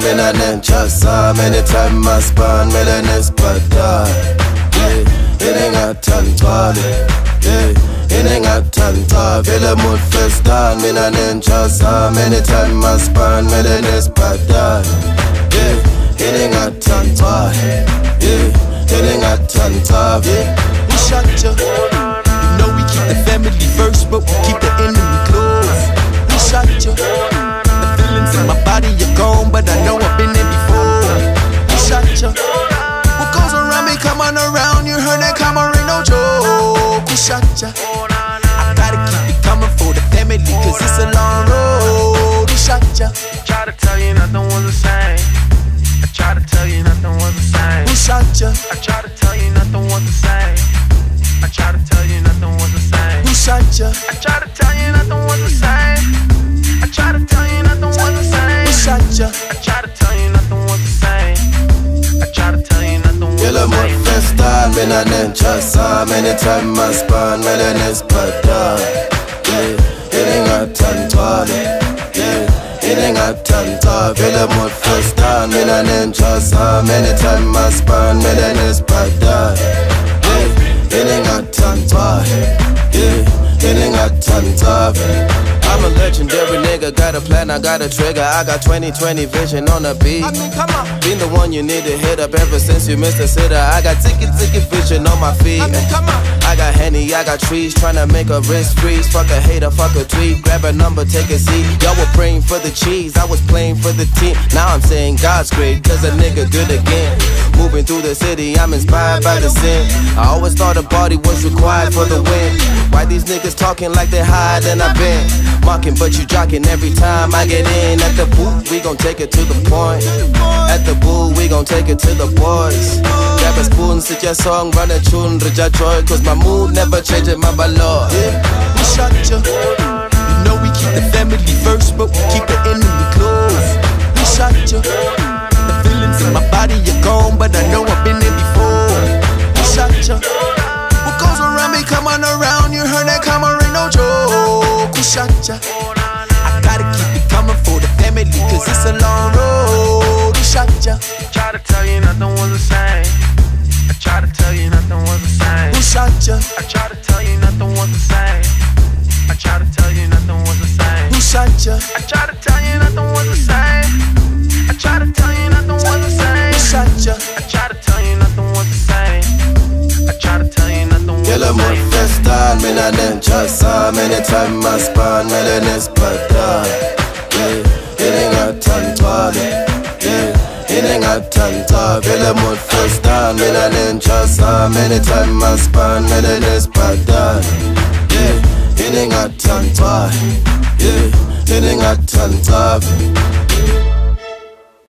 mina nenchasa anytime maspan mele nespada inengathandwale inengathandwa vele mood festan mina nenchasa anytime maspan mele nespada inengathandwa inengathandwa Who shot ya? You know we keep the family first, but we keep the enemy close. Who shot ya? The feelings in my body are gone, but I know I've been there before. Who shot ya? What goes around me, come on around. You heard that come on, ain't no joke. Who shot ya? I gotta keep it coming for the family, cause it's a long road. Who shot ya? Try to tell you nothing was the same. I try to tell you nothing was the same. Who shot ya? I try to tell you nothing was the same. I try to tell you nothing was the same. Who shot ya? I try to tell you nothing was the same. I try to tell you nothing was the same. Who shot ya? I try to tell you nothing was the same. I try to tell you nothing was the Yellow mood same. festan mina nenchasa anytime maspan mele nespada inengathandwale inengathandwa vele mood festan mina nenchasa anytime maspan mele nespada inengathandwa inengathandwa. I'm a legendary nigga, got a plan, I got a trigger. I got 20/20 vision on the beat. Come on. Been the one you need to hit up ever since you missed a sitter. I got ticket vision on my feet. Come on. I got Henny, I got trees, tryna make a wrist freeze. Fuck a hater, fuck a tweet. Grab a number, take a seat. Y'all were praying for the cheese, I was playing for the team. Now I'm saying God's great, cause a nigga good again. Moving through the city, I'm inspired by the sin. I always thought a body was required for the win. Why these niggas talking like they're higher than I've been? Mocking, but you jocking every time I get in. At the booth, we gon' take it to the point. At the booth, we gon' take it to the boys. Grab a spoon, sit your song, run a tune, Rija Joy, cause my mood never changes, my ballad. Who shot ya? You know we keep the family first, but we keep the enemy close. Who shot ya? The feelings in my body are gone, but I know I've been there before. Who shot ya? What goes around me, come on around. You heard that come on, ain't no joke. Who shot ya? I gotta keep it coming for the family, cause it's a long road. Who shot ya? Try to tell you nothing was the same. I try to tell you nothing was the same. Who shot ya? I try to tell you nothing was the same. I try to tell you nothing was the same. Who shot ya? I try to tell you nothing was the same. I try to tell you nothing was the same. Who shot ya? I try to tell you nothing was the same. I try to tell you nothing was the Yellow mood same. festan mina nenchasa anytime maspan mele nespada inengathandwale inengathandwa vele mood festan mina nenchasa anytime maspan mele nespada inengathandwa inengathandwa.